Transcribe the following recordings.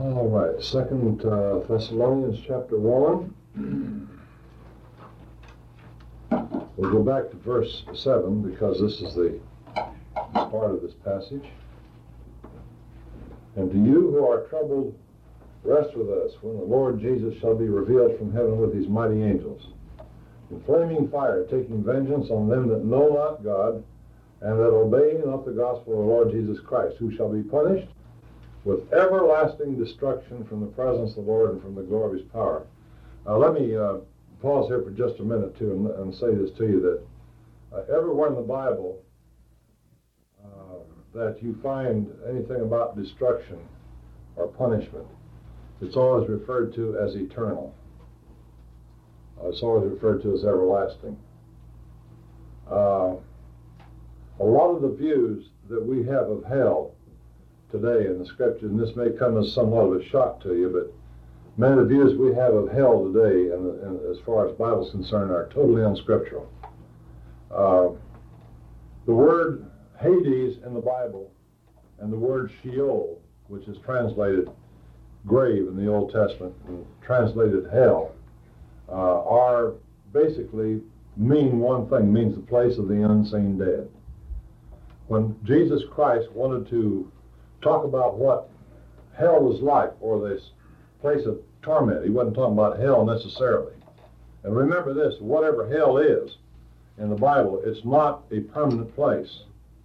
All right, Second Thessalonians chapter 1. We'll go back to verse 7 because this is the part of this passage. And to you who are troubled, rest with us when the Lord Jesus shall be revealed from heaven with his mighty angels, in flaming fire, taking vengeance on them that know not God, and that obey not the gospel of the Lord Jesus Christ, who shall be punished with everlasting destruction from the presence of the Lord and from the glory of his power. Let me pause here for just a minute, too, and say this to you, that everywhere in the Bible that you find anything about destruction or punishment, it's always referred to as eternal. It's always referred to as everlasting. A lot of the views that we have of hell today in the scripture, and this may come as somewhat of a shock to you, but many of the views we have of hell today, and as far as the Bible is concerned, are totally unscriptural. The word Hades in the Bible and the word Sheol, which is translated grave in the Old Testament and translated hell, are basically mean one thing, means the place of the unseen dead. When Jesus Christ wanted to talk about what hell was like, or this place of torment, he wasn't talking about hell necessarily. And remember this, whatever hell is in the Bible, it's not a permanent place.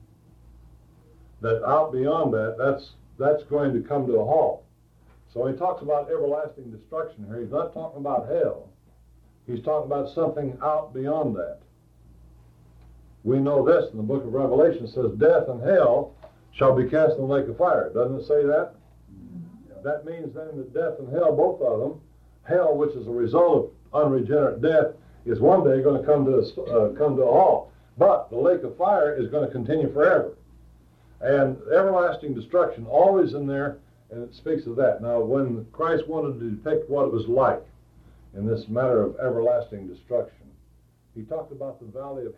That out beyond that, that's going to come to a halt. So when he talks about everlasting destruction here, he's not talking about hell. He's talking about something out beyond that. We know this in the book of Revelation. It says, death and hell shall be cast in the lake of fire. Doesn't it say that? That means then that death and hell, both of them, hell, which is a result of unregenerate death, is one day going to come to a halt. But the lake of fire is going to continue forever. And everlasting destruction, always in there, and it speaks of that. Now, when Christ wanted to depict what it was like in this matter of everlasting destruction, he talked about the valley of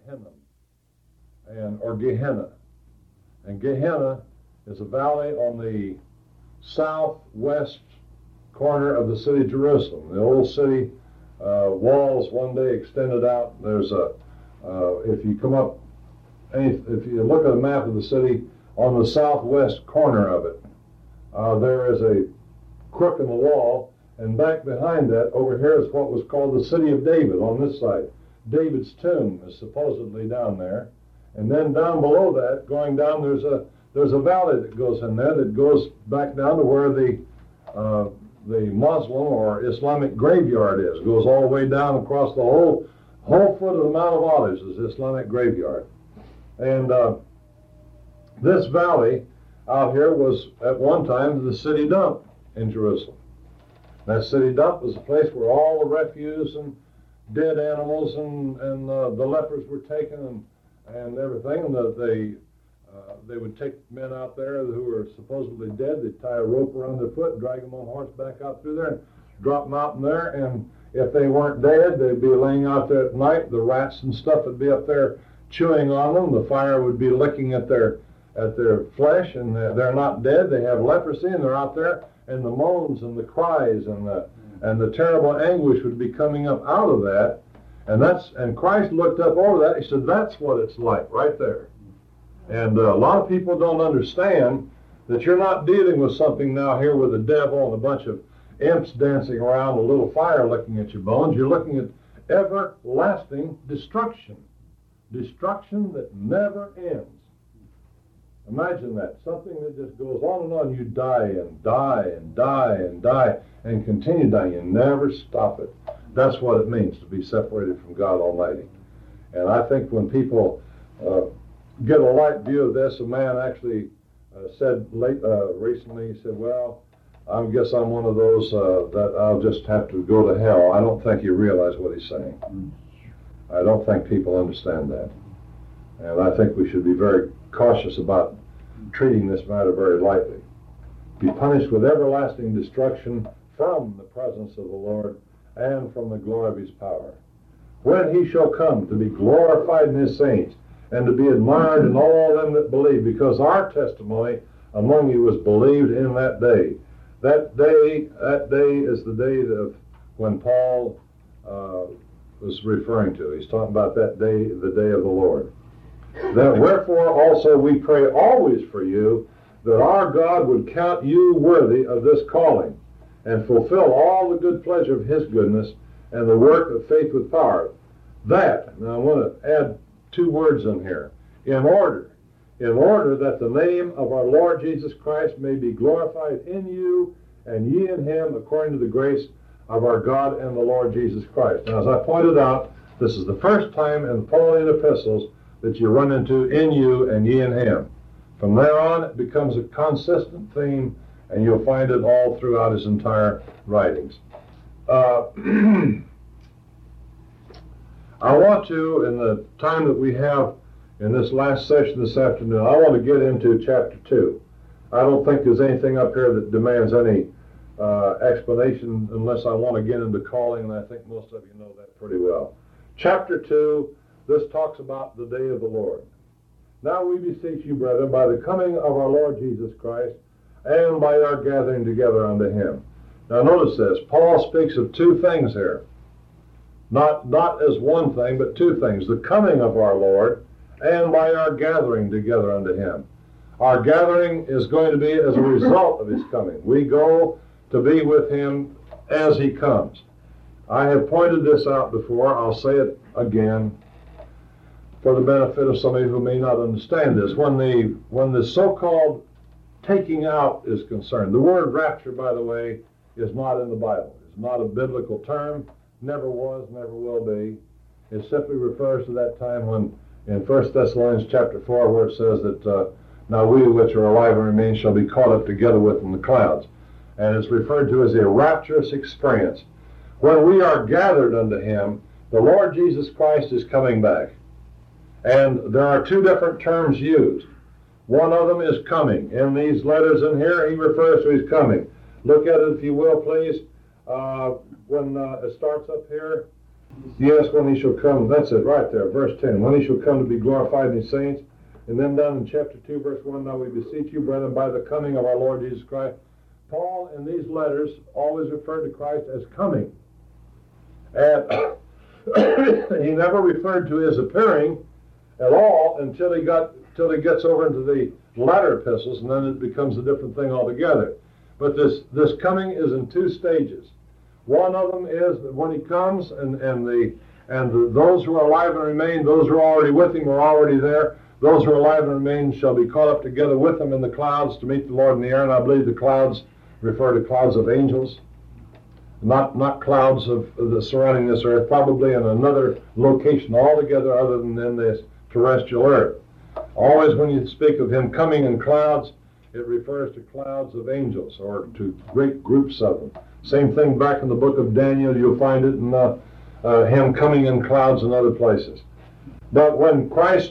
Hinnom, or Gehenna. And Gehenna is a valley on the southwest corner of the city of Jerusalem. The old city walls one day extended out. There's if you come up, if you look at a map of the city, on the southwest corner of it, there is a crook in the wall, and back behind that, over here, is what was called the City of David on this side. David's tomb is supposedly down there. And then down below that, going down, there's a valley that goes in there that goes back down to where the Muslim or Islamic graveyard is. It goes all the way down across the whole foot of the Mount of Olives is the Islamic graveyard. And this valley out here was at one time the city dump in Jerusalem. That city dump was a place where all the refuse and dead animals and the lepers were taken and everything, and they would take men out there who were supposedly dead. They'd tie a rope around their foot, drag them on horseback out through there, and drop them out in there. And if they weren't dead, they'd be laying out there at night. The rats and stuff would be up there chewing on them. The fire would be licking at their flesh, and they're not dead. They have leprosy, and they're out there, and the moans and the cries and the terrible anguish would be coming up out of that. And Christ looked up over that. He said, that's what it's like right there. And a lot of people don't understand that you're not dealing with something now here with the devil and a bunch of imps dancing around, a little fire licking at your bones. You're looking at everlasting destruction. Destruction that never ends. Imagine that. Something that just goes on and on. You die and die and die and die and continue dying. You never stop it. That's what it means to be separated from God Almighty. And I think when people get a light view of this, a man actually said recently, he said, well, I guess I'm one of those that I'll just have to go to hell. I don't think you realize what he's saying. I don't think people understand that. And I think we should be very cautious about treating this matter very lightly. Be punished with everlasting destruction from the presence of the Lord and from the glory of his power. When he shall come to be glorified in his saints and to be admired in all them that believe, because our testimony among you was believed in that day. That day is the day of when Paul was referring to. He's talking about that day, the day of the Lord. That wherefore also we pray always for you, that our God would count you worthy of this calling, and fulfill all the good pleasure of his goodness, and the work of faith with power. That, now I want to add two words in here, in order that the name of our Lord Jesus Christ may be glorified in you, and ye in him, according to the grace of our God and the Lord Jesus Christ. Now, as I pointed out, this is the first time in the Pauline epistles that you run into in you and ye in him. From there on, it becomes a consistent theme, and you'll find it all throughout his entire writings. I want to, in the time that we have in this last session this afternoon, I want to get into chapter 2. I don't think there's anything up here that demands any explanation unless I want to get into calling, and I think most of you know that pretty well. Chapter 2, this talks about the day of the Lord. Now we beseech you, brethren, by the coming of our Lord Jesus Christ, and by our gathering together unto him. Now notice this, Paul speaks of two things here. Not as one thing, but two things. The coming of our Lord, and by our gathering together unto him. Our gathering is going to be as a result of his coming. We go to be with him as he comes. I have pointed this out before. I'll say it again for the benefit of somebody who may not understand this. When the so-called taking out is concerned, the word rapture, by the way, is not in the Bible. It's not a biblical term. Never was, never will be. It simply refers to that time when, in 1 Thessalonians chapter 4, where it says that now we which are alive and remain shall be caught up together with in the clouds. And it's referred to as a rapturous experience. When we are gathered unto him, the Lord Jesus Christ is coming back. And there are two different terms used. One of them is coming. In these letters in here, he refers to his coming. Look at it if you will, please. When it starts up here, yes, when he shall come, that's it right there, verse 10, when he shall come to be glorified in his saints. And then down in chapter 2, verse 1, now we beseech you, brethren, by the coming of our Lord Jesus Christ. Paul, in these letters, always referred to Christ as coming. And he never referred to his appearing at all until he gets over into the latter epistles, and then it becomes a different thing altogether. But this coming is in two stages. One of them is that when he comes, and those who are alive and remain, those who are already with him are already there. Those who are alive and remain shall be caught up together with him in the clouds to meet the Lord in the air. And I believe the clouds refer to clouds of angels, not clouds of the surrounding this earth, probably in another location altogether other than in this terrestrial earth. Always when you speak of him coming in clouds, it refers to clouds of angels or to great groups of them. Same thing back in the book of Daniel, you'll find it in him coming in clouds in other places. But when Christ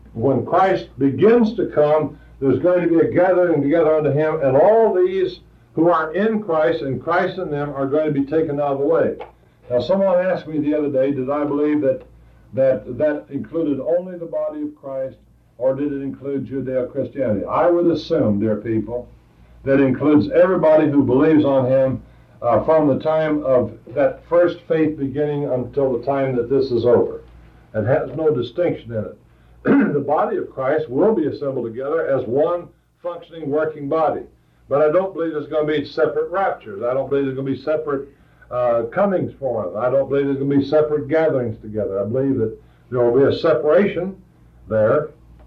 begins to come, there's going to be a gathering together unto him, and all these who are in Christ and Christ in them are going to be taken out of the way. Now, someone asked me the other day, did I believe that included only the body of Christ, or did it include Judeo-Christianity? I would assume, dear people, that includes everybody who believes on him from the time of that first faith beginning until the time that this is over. It has no distinction in it. The body of Christ will be assembled together as one functioning, working body. But I don't believe there's going to be separate raptures. I don't believe there's going to be separate comings for them. I don't believe there's going to be separate gatherings together. I believe that there will be a separation there.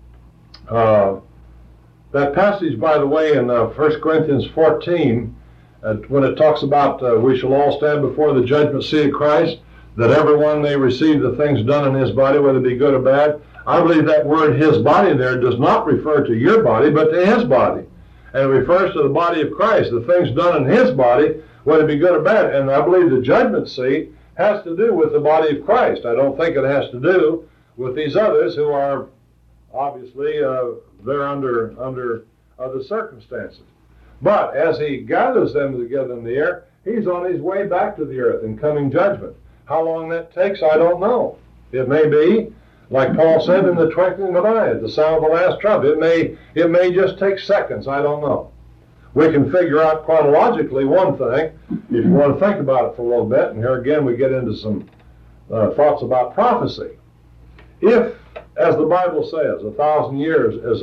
That passage, by the way, in 1 Corinthians 14, when it talks about we shall all stand before the judgment seat of Christ, that everyone may receive the things done in his body, whether it be good or bad. I believe that word his body there does not refer to your body, but to his body. And it refers to the body of Christ, the things done in his body, whether it be good or bad. And I believe the judgment seat has to do with the body of Christ. I don't think it has to do with these others who are obviously they're under other circumstances. But as he gathers them together in the air, he's on his way back to the earth in coming judgment. How long that takes, I don't know. It may be, like Paul said, in the twinkling of an eye, at the sound of the last trumpet. It may just take seconds, I don't know. We can figure out chronologically one thing, if you want to think about it for a little bit, and here again we get into some thoughts about prophecy. If, as the Bible says, 1,000 years is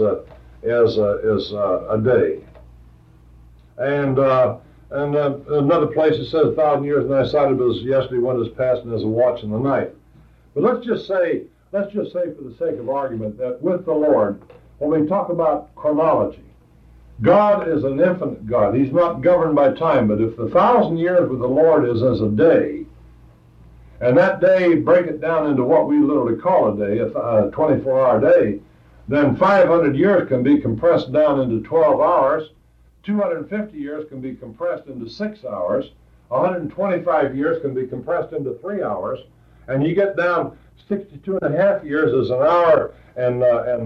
a day, and another place it says 1,000 years, and I cited it as yesterday, one is past, and as a watch in the night. But let's just say for the sake of argument that with the Lord, when we talk about chronology, God is an infinite God. He's not governed by time, but if the 1,000 years with the Lord is as a day, and that day, break it down into what we literally call a day, a 24-hour day, then 500 years can be compressed down into 12 hours, 250 years can be compressed into 6 hours, 125 years can be compressed into 3 hours, and you get down 62 and a half years is an hour and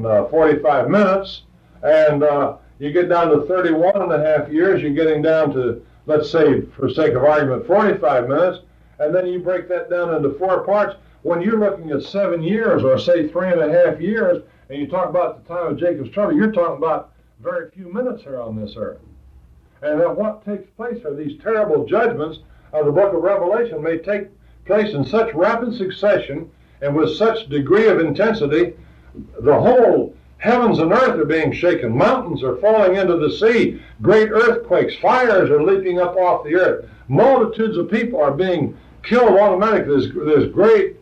45 minutes, and you get down to 31 and a half years, you're getting down to, let's say, for sake of argument, 45 minutes, and then you break that down into 4 parts. When you're looking at 7 years, or say 3.5 years, and you talk about the time of Jacob's trouble, you're talking about very few minutes here on this earth. And then what takes place are these terrible judgments of the book of Revelation may take place in such rapid succession and with such degree of intensity, the whole heavens and earth are being shaken. Mountains are falling into the sea. Great earthquakes, fires are leaping up off the earth. Multitudes of people are being killed automatically. There's great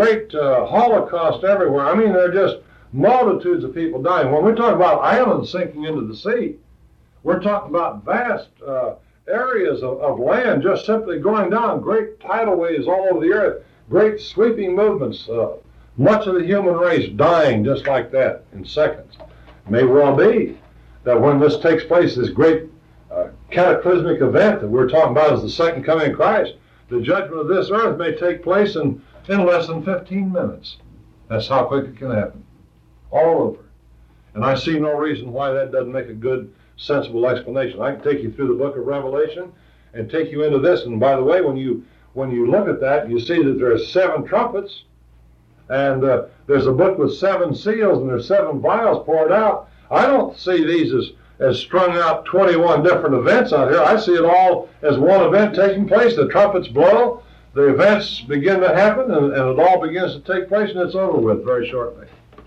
holocaust everywhere. I mean, there are just multitudes of people dying. When we talk about islands sinking into the sea, we're talking about vast areas of land just simply going down, great tidal waves all over the earth, great sweeping movements, much of the human race dying just like that in seconds. It may well be that when this takes place, this great cataclysmic event that we're talking about as the second coming of Christ, the judgment of this earth may take place in less than 15 minutes. That's how quick it can happen. All over. And I see no reason why that doesn't make a good, sensible explanation. I can take you through the book of Revelation and take you into this. And by the way, when you look at that, you see that there are 7 trumpets, and there's a book with 7 seals, and there's 7 vials poured out. I don't see these as strung out 21 different events out here. I see it all as one event taking place. The trumpets blow, the events begin to happen, and it all begins to take place, and it's over with very shortly.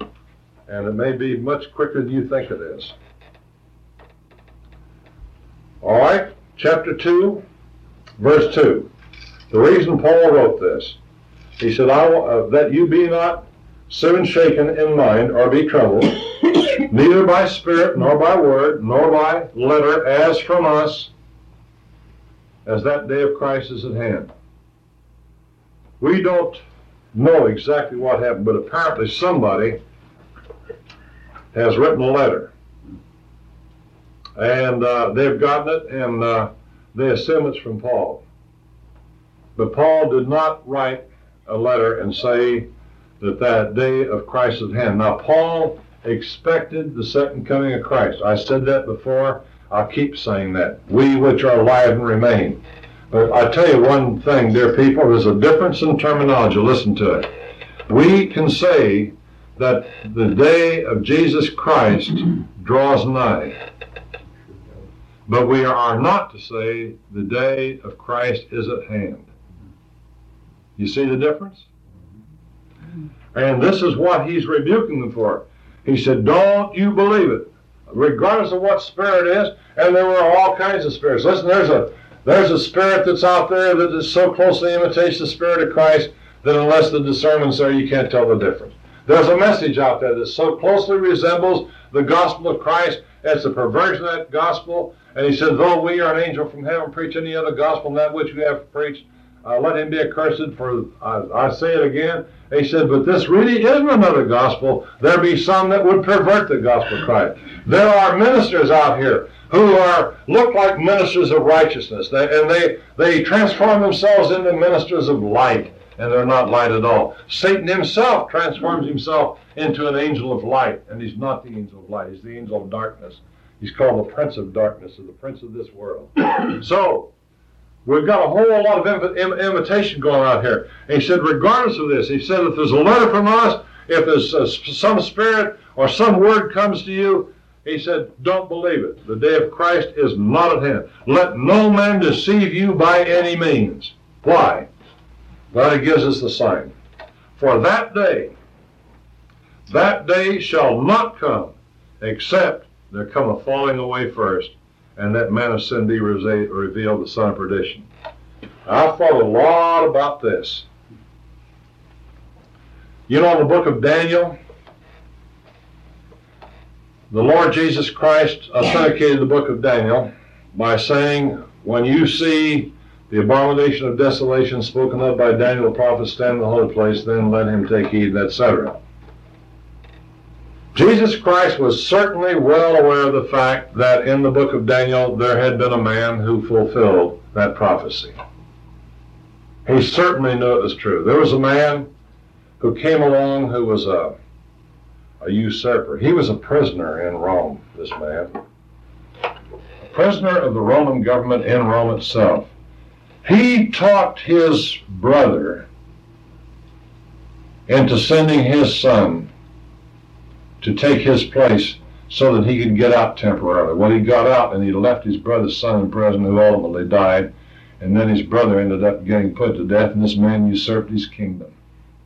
And it may be much quicker than you think it is. All right, chapter 2, verse 2. The reason Paul wrote this, he said, that you be not soon shaken in mind or be troubled, neither by spirit, nor by word, nor by letter, as from us, as that day of Christ is at hand. We don't know exactly what happened, but apparently somebody has written a letter. And they've gotten it, and they assume it's from Paul. But Paul did not write a letter and say that day of Christ is at hand. Now, Paul expected the second coming of Christ. I said that before. I'll keep saying that. We which are alive and remain. But I tell you one thing, dear people, there's a difference in terminology. Listen to it. We can say that the day of Jesus Christ draws nigh. But we are not to say the day of Christ is at hand. You see the difference? And this is what he's rebuking them for. He said, don't you believe it, regardless of what spirit it is. And there were all kinds of spirits. Listen, there's a spirit that's out there that is so closely imitates the Spirit of Christ that unless the discernment's there, you can't tell the difference. There's a message out there that so closely resembles the gospel of Christ, it's a perversion of that gospel. And he said, though we are an angel from heaven, preach any other gospel than that which we have preached, let him be accursed, for I say it again. He said, but this really isn't another gospel. There be some that would pervert the gospel of Christ. There are ministers out here who look like ministers of righteousness, and they transform themselves into ministers of light, and they're not light at all. Satan himself transforms himself into an angel of light, and he's not the angel of light. He's the angel of darkness. He's called the prince of darkness, or the prince of this world. So, we've got a whole lot of imitation going on here. And he said, regardless of this, he said, if there's a letter from us, if there's some spirit or some word comes to you, He said, don't believe it. The day of Christ is not at hand. Let no man deceive you by any means. Why? Well, he gives us the sign. For that day shall not come, except there come a falling away first, and that man of sin be revealed, the son of perdition. I've thought a lot about this. You know, in the book of Daniel, the Lord Jesus Christ authenticated the book of Daniel by saying, when you see the abomination of desolation spoken of by Daniel the prophet stand in the holy place, then let him take heed, etc. Jesus Christ was certainly well aware of the fact that in the book of Daniel there had been a man who fulfilled that prophecy. He certainly knew it was true. There was a man who came along who was a usurper. He was a prisoner in Rome, this man. A prisoner of the Roman government in Rome itself. He talked his brother into sending his son to take his place so that he could get out temporarily. Well, he got out and he left his brother's son in prison, who ultimately died, and then his brother ended up getting put to death, and this man usurped his kingdom.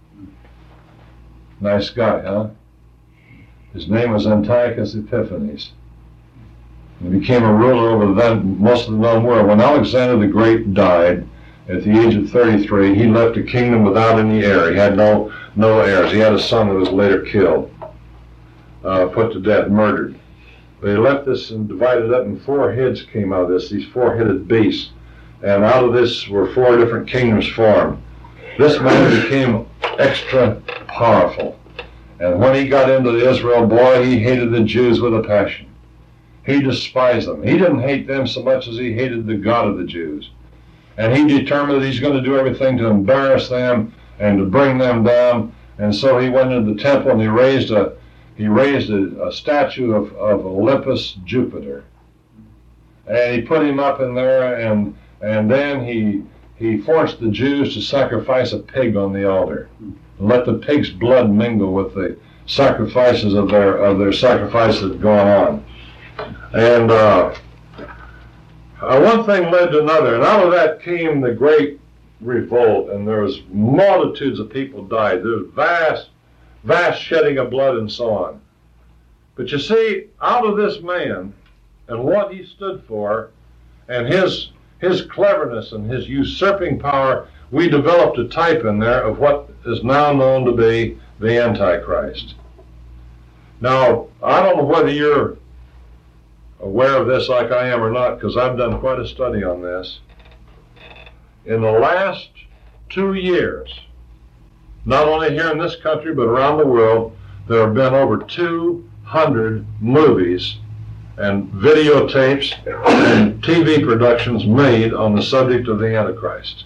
Nice guy, huh? His name was Antiochus Epiphanes. He became a ruler over then most of the known world. When Alexander the Great died at the age of 33, he left a kingdom without any heir. He had no heirs. He had a son who was later killed, put to death, murdered. But he left this and divided up, and 4 heads came out of this, these 4-headed beasts. And out of this were 4 different kingdoms formed. This man became extra powerful. And when he got into Israel, boy, he hated the Jews with a passion. He despised them. He didn't hate them so much as he hated the God of the Jews. And he determined that he's going to do everything to embarrass them and to bring them down. And so he went into the temple and he raised a statue of Olympus Jupiter. And he put him up in there, and then he forced the Jews to sacrifice a pig on the altar. And let the pig's blood mingle with the sacrifices of their sacrifices going on. And one thing led to another, and out of that came the great revolt, and there was multitudes of people died. There was vast shedding of blood and so on. But you see, out of this man and what he stood for and his cleverness and his usurping power, we developed a type in there of what is now known to be the Antichrist. Now, I don't know whether you're aware of this like I am or not, because I've done quite a study on this. In the last 2 years, not only here in this country but around the world, there have been over 200 movies and videotapes and TV productions made on the subject of the Antichrist.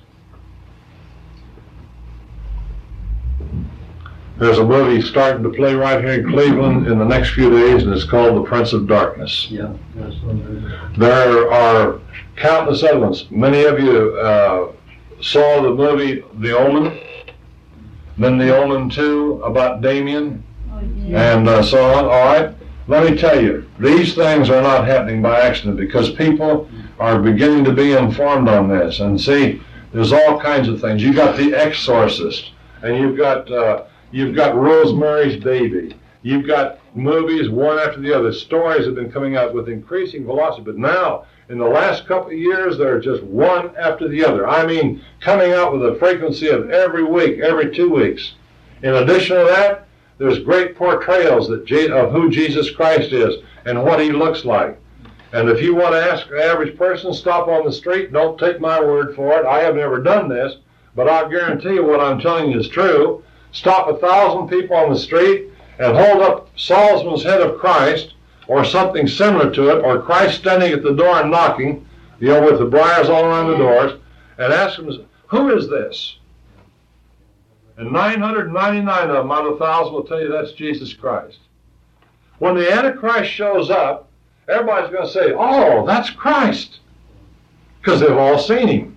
There's a movie starting to play right here in Cleveland in the next few days, and it's called The Prince of Darkness. Yeah, that's there are countless other ones. Many of you saw the movie The Omen, then The Omen 2 about Damien, and so on. All right, let me tell you, these things are not happening by accident, because people are beginning to be informed on this. And see, there's all kinds of things. You've got The Exorcist, and you've got Rosemary's Baby. You've got movies one after the other. Stories have been coming out with increasing velocity, but now, in the last couple of years, they're just one after the other. I mean, coming out with a frequency of every week, every 2 weeks. In addition to that, there's great portrayals of who Jesus Christ is and what he looks like. And if you want to ask an average person, stop on the street, don't take my word for it. I have never done this, but I'll guarantee you what I'm telling you is true. Stop 1,000 people on the street and hold up Solomon's head of Christ or something similar to it, or Christ standing at the door and knocking, with the briars all around the doors, and ask them, who is this? And 999 of them out of 1,000 will tell you that's Jesus Christ. When the Antichrist shows up, everybody's going to say, oh, that's Christ, because they've all seen him.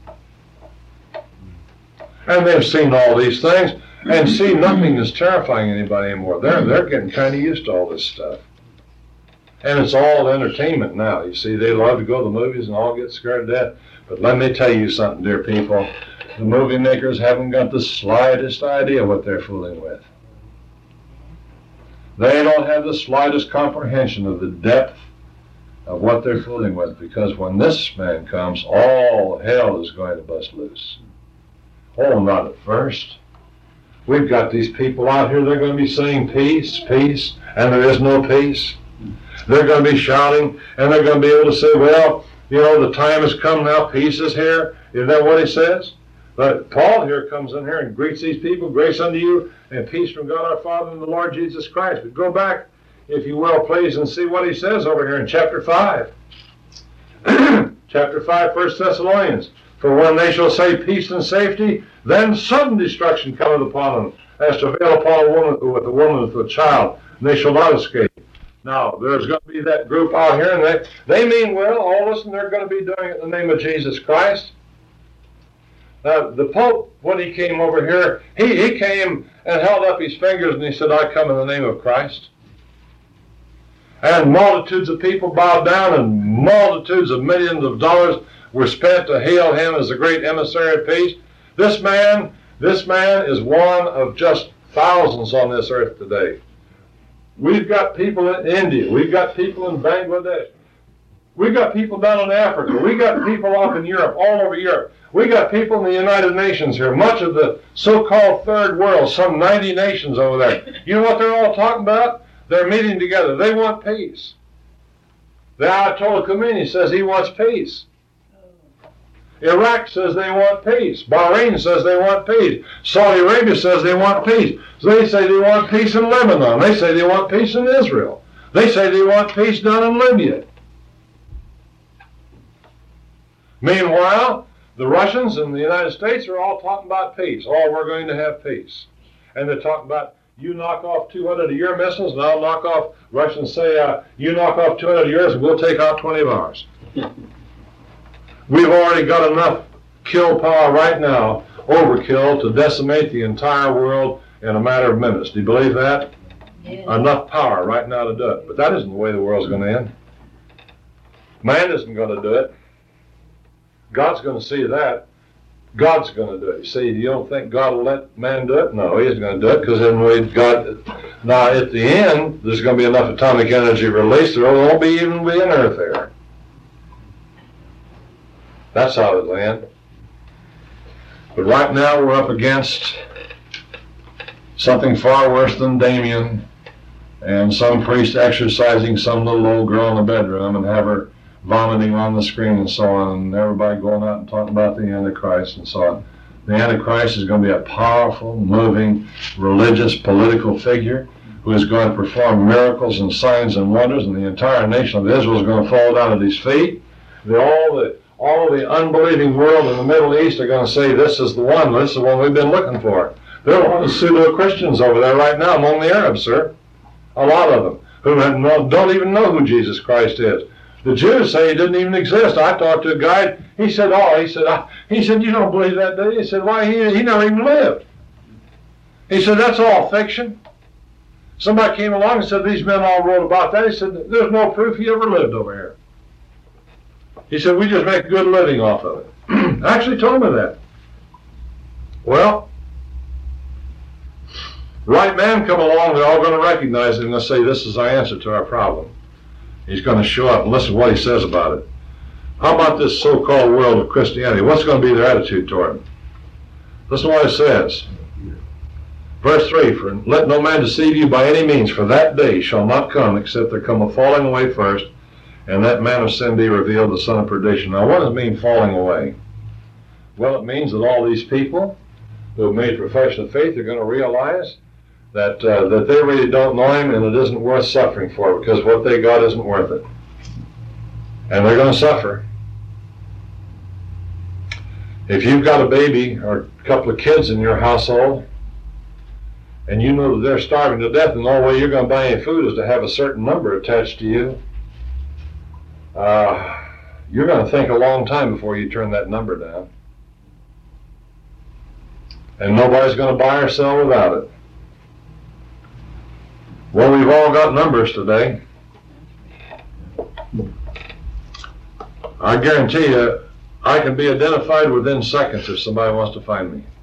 And they've seen all these things. And see, nothing is terrifying anybody anymore. They're getting kind of used to all this stuff. And it's all entertainment now. You see, they love to go to the movies and all get scared to death. But let me tell you something, dear people. The movie makers haven't got the slightest idea what they're fooling with. They don't have the slightest comprehension of the depth of what they're fooling with, because when this man comes, all hell is going to bust loose. Oh, not at first. We've got these people out here, they're going to be saying peace, peace, and there is no peace. They're going to be shouting, and they're going to be able to say, well, you know, the time has come now, peace is here. Isn't that what he says? But Paul here comes in here and greets these people, grace unto you, and peace from God our Father and the Lord Jesus Christ. But go back, if you will, please, and see what he says over here in chapter 5. Chapter 5, 1 Thessalonians. For when they shall say peace and safety, then sudden destruction cometh upon them, as to veil upon a woman with a child, and they shall not escape. Now, there's going to be that group out here, and they mean well, all this, and they're going to be doing it in the name of Jesus Christ. Now, the Pope, when he came over here, he came and held up his fingers, and he said, I come in the name of Christ. And multitudes of people bowed down, and multitudes of millions of dollars were spent to hail him as the great emissary of peace. This man is one of just thousands on this earth today. We've got people in India. We've got people in Bangladesh. We've got people down in Africa. We've got people up in Europe, all over Europe. We got people in the United Nations here, much of the so-called third world, some 90 nations over there. You know what they're all talking about? They're meeting together. They want peace. The Ayatollah Khomeini says he wants peace. Iraq says they want peace. Bahrain says they want peace. Saudi Arabia says they want peace. So they say they want peace in Lebanon. They say they want peace in Israel. They say they want peace down in Libya. Meanwhile, the Russians and the United States are all talking about peace. Oh, we're going to have peace. And they're talking about, you knock off 200 of your missiles, and I'll knock off, Russians say, you knock off 200 of yours, and we'll take out 20 of ours. We've already got enough kill power right now, overkill, to decimate the entire world in a matter of minutes. Do you believe that? Yeah. Enough power right now to do it. But that isn't the way the world's going to end. Man isn't going to do it. God's going to see that. God's going to do it. You see, you don't think God will let man do it? No, he isn't going to do it, because then God. Now, at the end, there's going to be enough atomic energy released, there won't be even be an earth there. That's how it'll end. But right now we're up against something far worse than Damien and some priest exercising some little old girl in the bedroom and have her vomiting on the screen and so on, and everybody going out and talking about the Antichrist and so on. The Antichrist is going to be a powerful, moving, religious, political figure who is going to perform miracles and signs and wonders, and the entire nation of Israel is going to fall down at his feet. All of the unbelieving world in the Middle East are going to say, this is the one we've been looking for. There are pseudo-Christians over there right now among the Arabs, sir. A lot of them, who don't even know who Jesus Christ is. The Jews say he didn't even exist. I talked to a guy, he said, you don't believe that, do you? He said, why, he never even lived. He said, that's all fiction. Somebody came along and said, these men all wrote about that. He said, there's no proof he ever lived over here. He said, we just make a good living off of it. Actually told me that. Well, right man come along, they're all going to recognize it and they'll say, this is our answer to our problem. He's going to show up and listen to what he says about it. How about this so-called world of Christianity? What's going to be their attitude toward it? Listen to what it says. Verse 3, for let no man deceive you by any means, for that day shall not come except there come a falling away first, and that man of sin be revealed, the son of perdition. Now, what does it mean, falling away? Well, it means that all these people who have made profession of faith are going to realize that they really don't know him, and it isn't worth suffering for, because what they got isn't worth it. And they're going to suffer. If you've got a baby or a couple of kids in your household, and you know that they're starving to death, and the only way you're going to buy any food is to have a certain number attached to you, you're going to think a long time before you turn that number down. And nobody's going to buy or sell without it. Well, we've all got numbers today. I guarantee you, I can be identified within seconds if somebody wants to find me.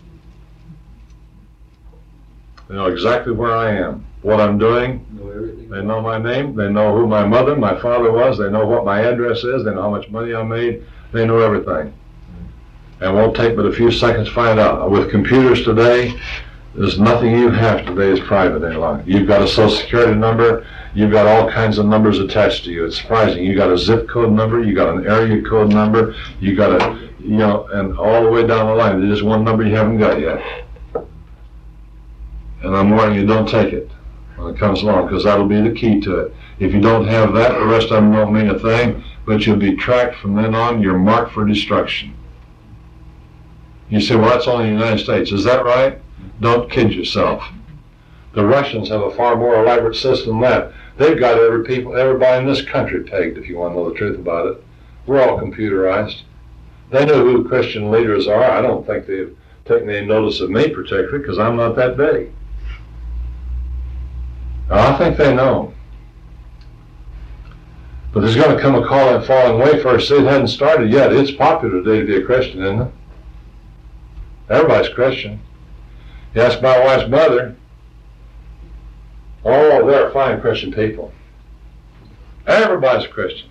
They know exactly where I am, what I'm doing. They know my name. They know who my mother, my father was. They know what my address is. They know how much money I made. They know everything. And it won't take but a few seconds to find out. With computers today, there's nothing you have today is private any longer. You've got a social security number. You've got all kinds of numbers attached to you. It's surprising. You got a zip code number. You got an area code number. You got a, and all the way down the line. There's one number you haven't got yet. And I'm warning you, don't take it when it comes along, because that'll be the key to it. If you don't have that, the rest of them don't mean a thing, but you'll be tracked from then on. You're marked for destruction. You say, well, that's only in the United States. Is that right? Don't kid yourself. The Russians have a far more elaborate system than that. They've got everybody in this country pegged, if you want to know the truth about it. We're all computerized. They know who Christian leaders are. I don't think they've taken any notice of me particularly, because I'm not that big. I think they know. But there's going to come a call and falling away first. It hadn't started yet. It's popular today to be a Christian, isn't it? Everybody's Christian. You ask my wife's mother, oh, they're fine Christian people. Everybody's Christian.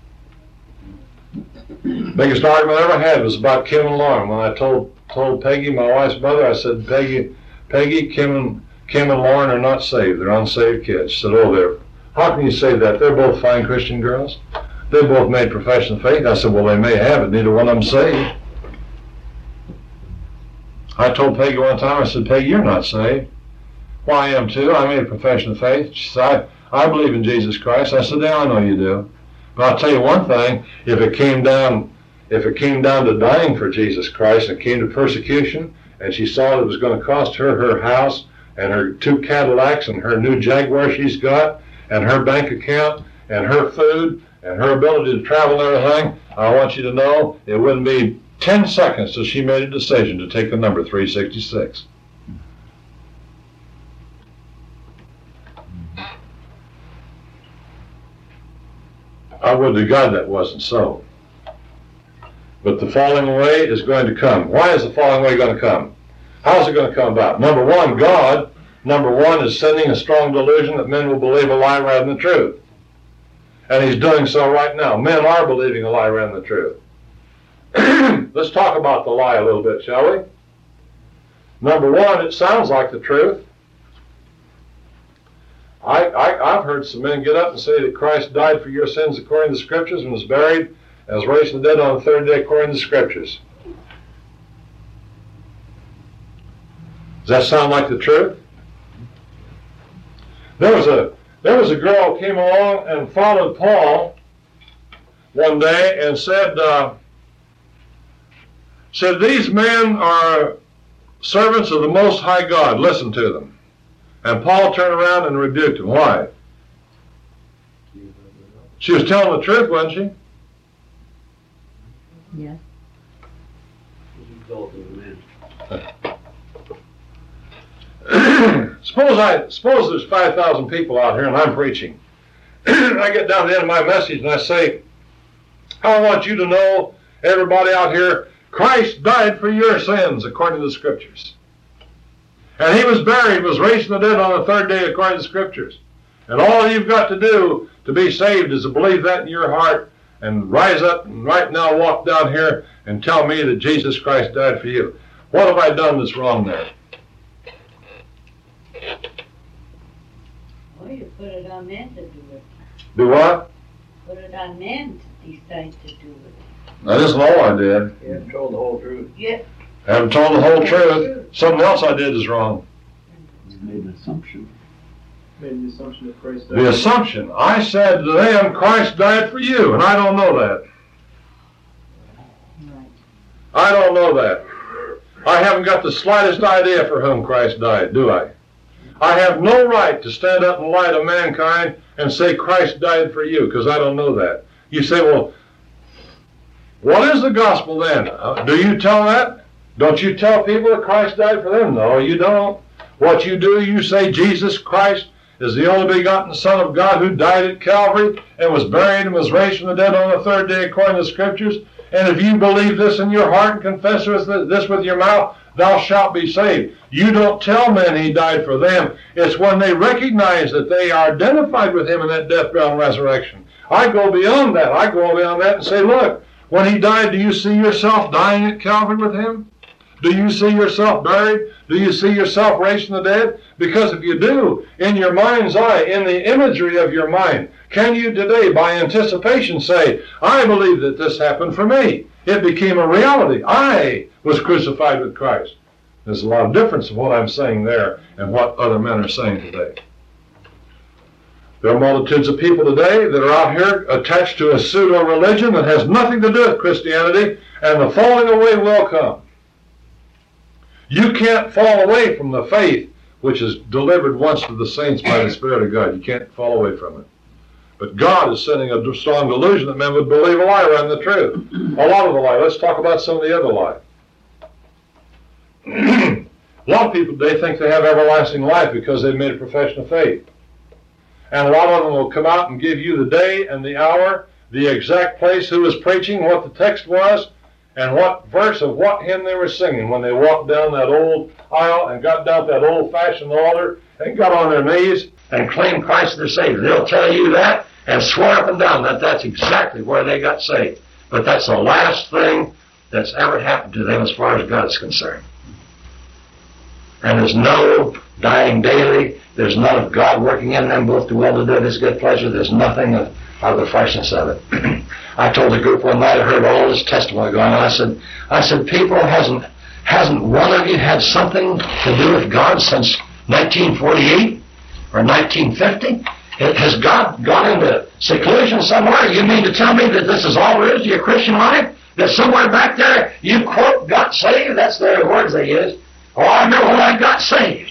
Biggest argument I ever had was about Kim and Lauren. When I told Peggy, my wife's mother, I said, Peggy, Kim and Lauren are not saved. They're unsaved kids. She said, oh, how can you say that? They're both fine Christian girls. They both made profession of faith. I said, well, they may have it. Neither one of them saved. I told Peggy one time, I said, Peggy, you're not saved. Well, I am too. I made a profession of faith. She said, I believe in Jesus Christ. I said, yeah, I know you do. But I'll tell you one thing, if it came down to dying for Jesus Christ and it came to persecution, and she saw it was going to cost her her house and her 2 Cadillacs and her new Jaguar she's got and her bank account and her food and her ability to travel and everything, I want you to know it wouldn't be 10 seconds till she made a decision to take the number 366. I would to God that wasn't so. But the falling away is going to come. Why is the falling away going to come? How is it going to come about? Number one, God, is sending a strong delusion that men will believe a lie rather than the truth. And he's doing so right now. Men are believing a lie rather than the truth. Let's talk about the lie a little bit, shall we? Number one, it sounds like the truth. I've heard some men get up and say that Christ died for your sins according to the Scriptures and was buried and was raised from the dead on the 3rd day according to the Scriptures. Does that sound like the truth? There was a girl who came along and followed Paul one day and said these men are servants of the Most High God. Listen to them. And Paul turned around and rebuked him. Why? She was telling the truth, wasn't she? Yes. Suppose there's 5,000 people out here and I'm preaching. I get down to the end of my message and I say, I want you to know, everybody out here, Christ died for your sins according to the Scriptures. And he was buried, was raised from the dead on the 3rd day according to the Scriptures. And all you've got to do to be saved is to believe that in your heart and rise up and right now walk down here and tell me that Jesus Christ died for you. What have I done that's wrong there? Well, you put it on men to do it. Do what? Put it on men to decide to do it. That isn't all I did. You haven't told the whole truth. Yeah. I haven't told the whole truth. Something else I did is wrong. You made an assumption. Made the assumption that Christ died. The assumption. I said to them, Christ died for you, and I don't know that. Right. I don't know that. I haven't got the slightest idea for whom Christ died, do I? I have no right to stand up in the light of mankind and say Christ died for you, because I don't know that. You say, well, what is the gospel then? Do you tell that? Don't you tell people that Christ died for them? No, you don't. What you do, you say Jesus Christ is the only begotten Son of God who died at Calvary and was buried and was raised from the dead on the third day according to the Scriptures. And if you believe this in your heart and confess this with your mouth, thou shalt be saved. You don't tell men he died for them. It's when they recognize that they are identified with him in that death, burial, and resurrection. I go beyond that. I go beyond that and say, look, when he died, do you see yourself dying at Calvary with him? Do you see yourself buried? Do you see yourself raised from the dead? Because if you do, in your mind's eye, in the imagery of your mind, can you today, by anticipation, say, I believe that this happened for me. It became a reality. I was crucified with Christ. There's a lot of difference in what I'm saying there and what other men are saying today. There are multitudes of people today that are out here attached to a pseudo-religion that has nothing to do with Christianity, and the falling away will come. You can't fall away from the faith which is delivered once to the saints by the Spirit of God. You can't fall away from it. But God is sending a strong delusion that men would believe a lie rather than the truth. A lot of the lie. Let's talk about some of the other lie. A lot of people today think they have everlasting life because they've made a profession of faith. And a lot of them will come out and give you the day and the hour, the exact place, who was preaching, what the text was, and what verse of what hymn they were singing when they walked down that old aisle and got down to that old-fashioned altar and got on their knees and claimed Christ as their Savior. They'll tell you that and swear up and down that that's exactly where they got saved. But that's the last thing that's ever happened to them as far as God is concerned. And there's no dying daily. There's none of God working in them both to will to do His good pleasure. There's nothing of the freshness of it. I told a group one night, I heard all this testimony going on. I said, people, hasn't one of you had something to do with God since 1948 or 1950? Has God gone into seclusion somewhere? You mean to tell me that this is all there is to your Christian life? That somewhere back there you quote got saved? That's the words they use. Oh, I remember when I got saved.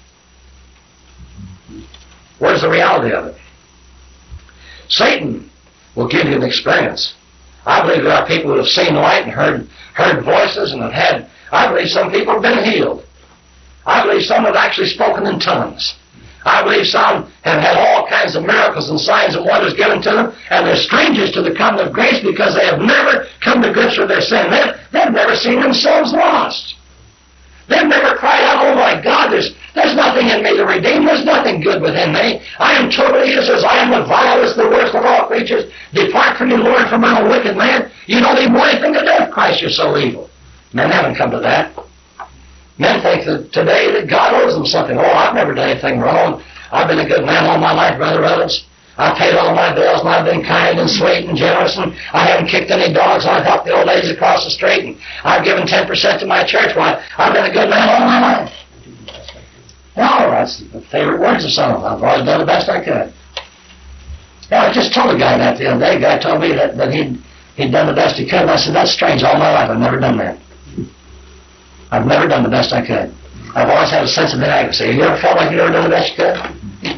Where's the reality of it? Satan will give you an experience. I believe there are people who have seen light and heard voices and have had, I believe some people have been healed. I believe some have actually spoken in tongues. I believe some have had all kinds of miracles and signs and wonders given to them, and they're strangers to the covenant of grace because they have never come to grips with their sin. They've never seen themselves lost. They've never cried out, oh my God, there's nothing in me to redeem. There's nothing good within me. I am totally useless. I am the vilest, the worst of all creatures. Depart from me, Lord, from my own wicked man. You don't even want anything to do with Christ. You're so evil. Men haven't come to that. Men think that today that God owes them something. Oh, I've never done anything wrong. I've been a good man all my life, Brother Evans. I've paid all my bills, and I've been kind and sweet and generous, and I haven't kicked any dogs, and I've helped the old ladies across the street, and I've given 10% to my church. Why, I've been a good man all my life. No, that's the favorite words of some of them. I've always done the best I could. Yeah, I just told a guy that the other day. A guy told me that he'd done the best he could, and I said, that's strange. All my life I've never done that. I've never done the best I could. I've always had a sense of inadequacy. Have you ever felt like you've ever done the best you could?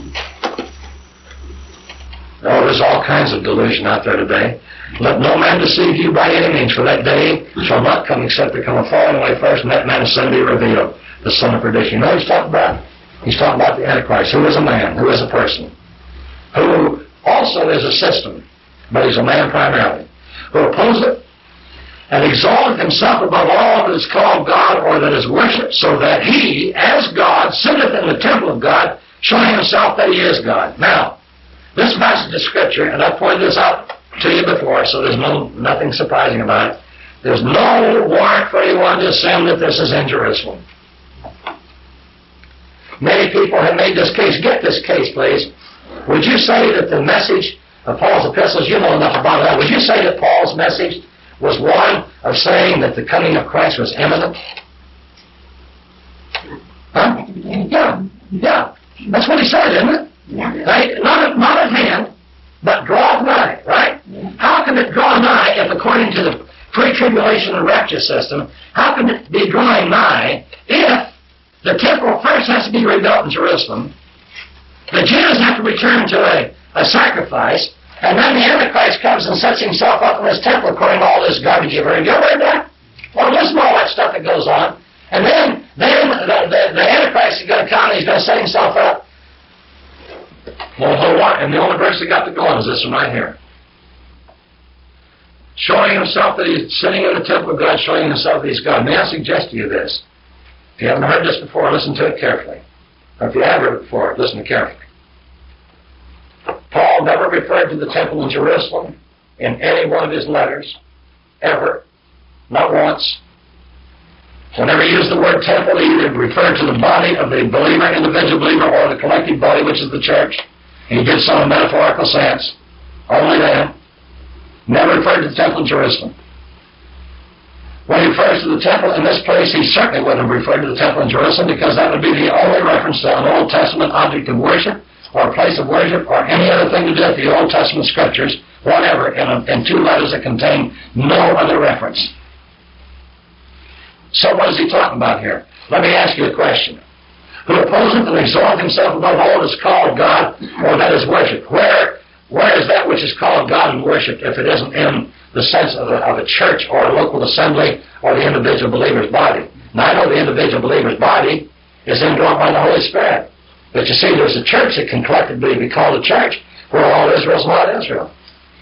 Oh, there's all kinds of delusion out there today. Let no man deceive you by any means, for that day shall not come except there come a falling away first, and that man is soon to be revealed, the son of perdition. You know what he's talking about? He's talking about the Antichrist, who is a man, who is a person, who also is a system, but he's a man primarily, who opposes it and exalteth himself above all that is called God or that is worshipped, so that he, as God, sitteth in the temple of God, showing himself that he is God. Now, this passage of Scripture, and I've pointed this out to you before, so there's nothing surprising about it. There's no warrant for anyone to assume that this is in Jerusalem. Many people have made this case. Get this case, please. Would you say that the message of Paul's epistles, you know enough about that, would you say that Paul's message was one of saying that the coming of Christ was imminent? Huh? Yeah. That's what he said, isn't it? Right? Not at hand, but draw nigh, right? How can it draw nigh if, according to the pre-tribulation and rapture system, how can it be drawing nigh if the temple first has to be rebuilt in Jerusalem, the Jews have to return to a sacrifice, and then the Antichrist comes and sets himself up in this temple according to all this garbage you've heard? You ever heard that? Well, listen to all that stuff that goes on. And then the Antichrist is going to come and he's going to set himself up Well, hold on. And the only verse that got to go on is this one right here. Showing himself that he's sitting in the temple of God, showing himself that he's God. May I suggest to you this? If you haven't heard this before, listen to it carefully. Or if you have heard it before, listen carefully. Paul never referred to the temple in Jerusalem in any one of his letters, ever, not once. Whenever he used the word temple, he either referred to the body of the believer, individual believer, or the collective body, which is the church. And he did so in a metaphorical sense. Only then. Never referred to the temple in Jerusalem. When he refers to the temple in this place, he certainly wouldn't have referred to the temple in Jerusalem, because that would be the only reference to an Old Testament object of worship or a place of worship or any other thing to do with the Old Testament scriptures, whatever, in two letters that contain no other reference. So what is he talking about here? Let me ask you a question. Who opposes and exalts himself above all that is called God or that is worship? Where is that which is called God and worshipped if it isn't in the sense of a church or a local assembly or the individual believer's body? Now, I know the individual believer's body is indwelt by the Holy Spirit. But you see, there's a church that can collectively be called a church where all Israel's not Israel.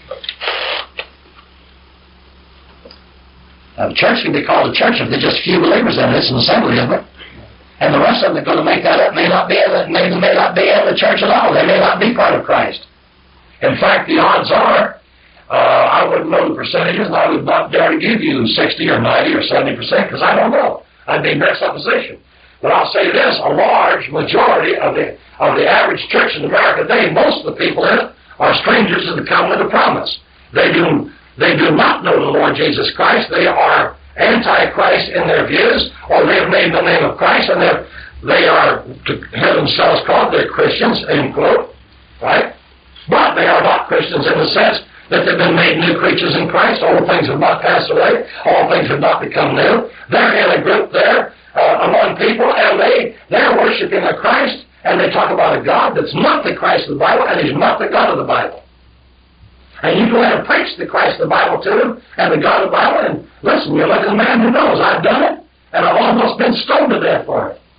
Now, the church can be called a church if there's just a few believers in it. It's an assembly, isn't it? And the rest of them that are going to make that up may not be in the church at all. They may not be part of Christ. In fact, the odds are, I wouldn't know the percentages, and I would not dare to give you 60 or 90 or 70%, because I don't know. I'd be in their supposition. But I'll say this, a large majority of the average church in America today, most of the people in it are strangers to the covenant of promise. They do not know the Lord Jesus Christ. They are anti-Christ in their views, or they have named the name of Christ, and they are to have themselves called, they're Christians, end quote, right? But they are not Christians in the sense that they've been made new creatures in Christ. All things have not passed away. All things have not become new. They're in a group there among people, and they're worshiping a Christ, and they talk about a God that's not the Christ of the Bible, and he's not the God of the Bible. And you go ahead and preach the Christ of the Bible to them, and the God of the Bible, and listen, you're like a man who knows. I've done it, and I've almost been stoned to death for it.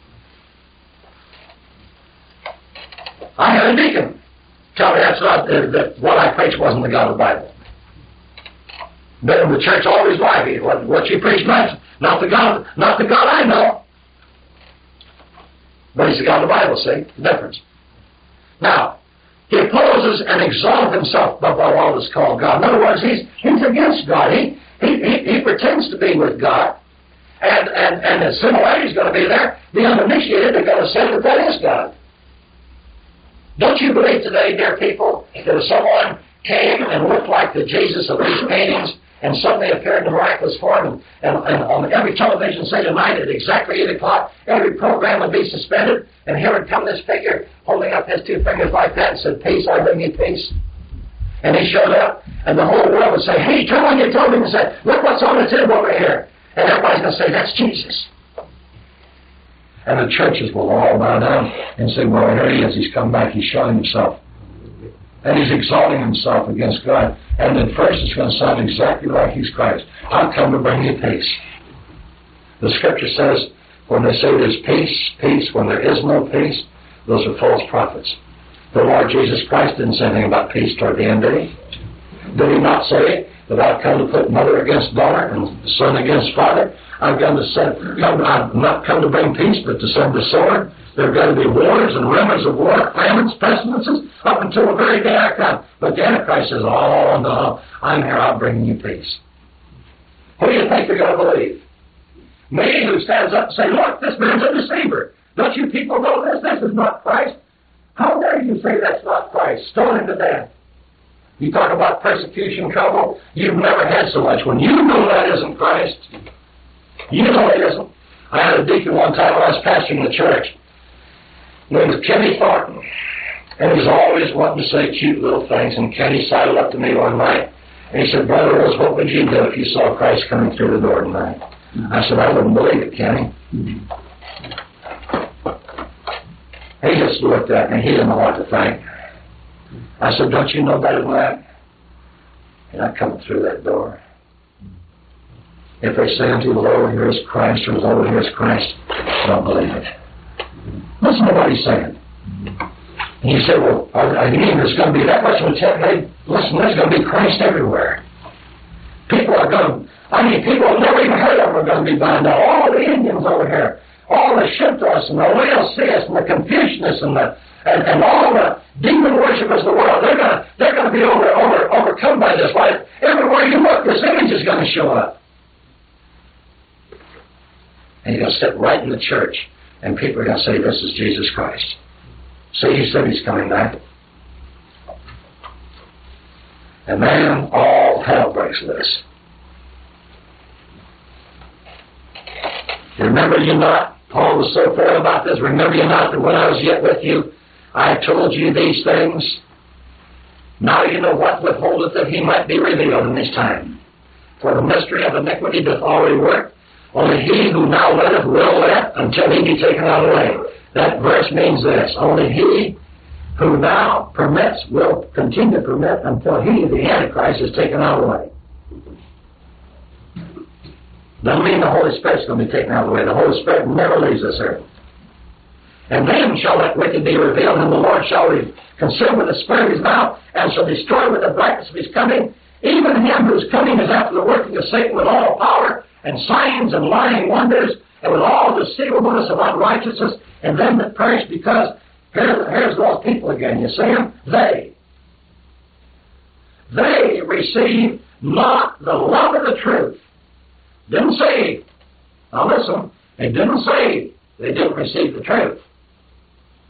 I had a deacon tell me that's not, that what I preached wasn't the God of the Bible. Been in the church all his life. What you preach not the God I know. But he's the God of the Bible, see? The difference. Now, he opposes and exalts himself above all that's called God. In other words, he's against God. He pretends to be with God. And the similarity is going to be there. The uninitiated are going to say that is God. Don't you believe today, dear people, that if someone came and looked like the Jesus of these paintings and suddenly appeared in miraculous form, and on every television, say tonight at exactly 8 o'clock, every program would be suspended, and here would come this figure holding up his two fingers like that and said, "Peace, I bring you peace." And he showed up, and the whole world would say, "Hey, turn on your television and say, look what's on the table over here." And everybody's going to say, "That's Jesus." And the churches will all bow down and say, "Well, here he is. He's come back. He's showing himself. And he's exalting himself against God." And then first it's going to sound exactly like he's Christ. "I've come to bring you peace." The scripture says, when they say there's peace, peace, when there is no peace, those are false prophets. The Lord Jesus Christ didn't say anything about peace toward the end, did he? Did he not say that I've come to put mother against daughter and son against father? I've not come to bring peace, but to send the sword. There are going to be wars and rumors of war, famines, pestilences, up until the very day I come. But the Antichrist says, "Oh, no, I'm here, I'll bring you peace." Who do you think they're going to believe? Me, who stands up and says, "Look, this man's a deceiver. Don't you people know this? This is not Christ." How dare you say that's not Christ? Stone him to death. You talk about persecution, trouble. You've never had so much. When you know that isn't Christ, you know it isn't. I had a deacon one time when I was pastoring the church. His name was Kenny Thornton. And he was always wanting to say cute little things. And Kenny sidled up to me one night. And he said, "Brother Rose, what would you do if you saw Christ coming through the door tonight?" I said, "I wouldn't believe it, Kenny." He just looked at me. He didn't know what to think. I said, "Don't you know better than that? You're not coming through that door. If they say unto you, lo, here is Christ, or lo, here is Christ, don't believe it." Listen to what he's saying. And you say, well, I mean there's going to be that much hey, listen, there's going to be Christ everywhere. People are going to, people have never even heard of them are going to be bound out. All the Indians over here, all the Shintras and the Laotians and the Confucianists and all the demon worshippers of the world, they're going to be overcome by this life. Everywhere you look, this image is going to show up. And you're going to sit right in the church, and people are going to say, this is Jesus Christ. See, he said he's coming back. And then all hell breaks loose. Remember you not, Paul was so clear about this, remember you not that when I was yet with you, I told you these things. Now you know what withholdeth that he might be revealed in this time. For the mystery of iniquity doth already work. Only he who now letteth will let until he be taken out of the way. That verse means this. Only he who now permits will continue to permit until he, the Antichrist, is taken out of the way. Doesn't mean the Holy Spirit's going to be taken out of the way. The Holy Spirit never leaves this earth. And then shall that wicked be revealed, and the Lord shall consume with the spirit of his mouth, and shall destroy with the brightness of his coming. Even him whose coming is after the working of Satan with all power, and signs and lying wonders, and with all deceivableness of unrighteousness, and them that perish, because here's those people again. You see them? They receive not the love of the truth. Didn't say, now listen, they didn't say they didn't receive the truth.